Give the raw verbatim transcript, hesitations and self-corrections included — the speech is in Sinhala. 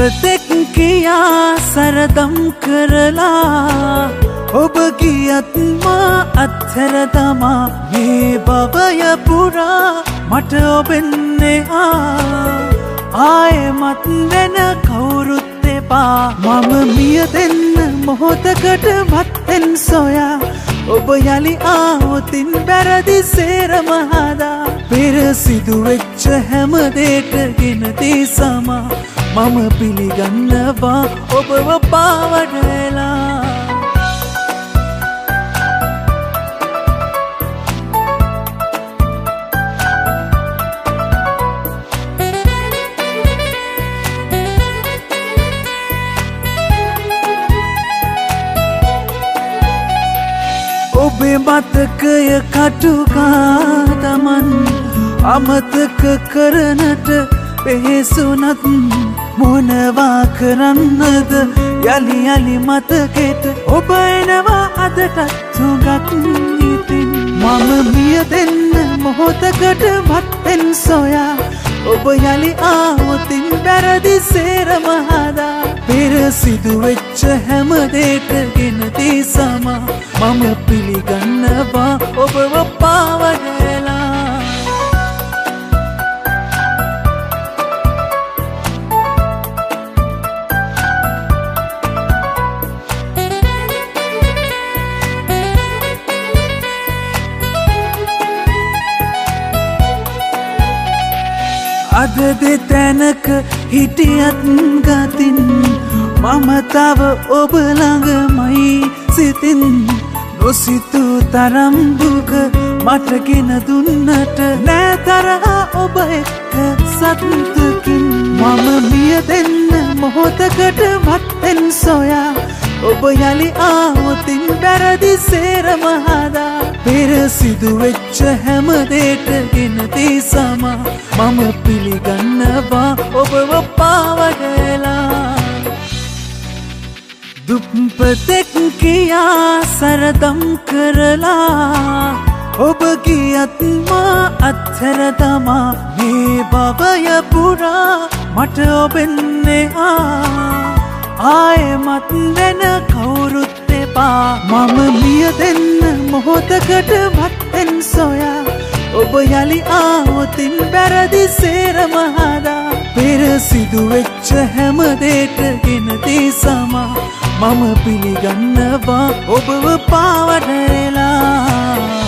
දුප්පතෙක් කියා සරදම් කරලා ඔබ ගියත් මා අත්හැර තමා මේ භවය පුරා මට ඔබෙන්නේ ආයෙමත් වෙන කවුරුත් එපා මම මිය දෙන්න මොහොතකට මත්තෙන් සොයා ඔබ යලි ආවොතින් වැරදි සේරම හදා පෙර සිදුවෙච්ච හැම දේට ගෙනදී සමා මම පිළිගන්නවා ඔබව පාවඩලා ඔබේ මතකය කටුකා තමන් අමතක කරනට පෙහෙසුනත් මොනවා කරන්නද යලි යලි මතකෙට ඔබ එනවා අදටත් තුගක් ඉතින් මම මිය දෙන්න මොහොතකට මත්තෙන් සොයා ඔබ යලි ආවොතින් වැරදි සේරම හදා පෙර සිදුවෙච්ච හැම දේට ගෙනදී සමා මම පිළිගන්නවා ඔබව පාවඩලා අද දෙතැනක හිටියත් ගතින් මම තව ඔබ ළඟමයි සිතින් නොසිතූ තරම් දුක මට ගෙන දුන්නට නෑ තරහා ඔබ එක්ක සතුටකින් මම මිය දෙන්න මොහොතකට මත්තෙන් සොයා ඔබ යලි ආවොතින් වැරදි සේරම හදා පෙර සිදුවෙච්ච හැම දේට ගෙනදී සමා මම පිළිගන්නවා ඔබව පාවඩලා දුප්පතෙක් කියා සරදම් කරලා ඔබ ගියත් මා අත්හැර තමා මේ භවය පුරා මට ඔබෙන්නේ ආයෙමත් වෙන කවුරුත් එපා මම මිය දෙන්න මොහොතකට මත්තෙන් සොයා ඔබ යලි ආවොතින් වැරදි සේරම හදා පෙර සිදුවෙච්ච හැම දේට ගෙනදී සමා මම පිළිගන්නවා ඔබව පාවඩලා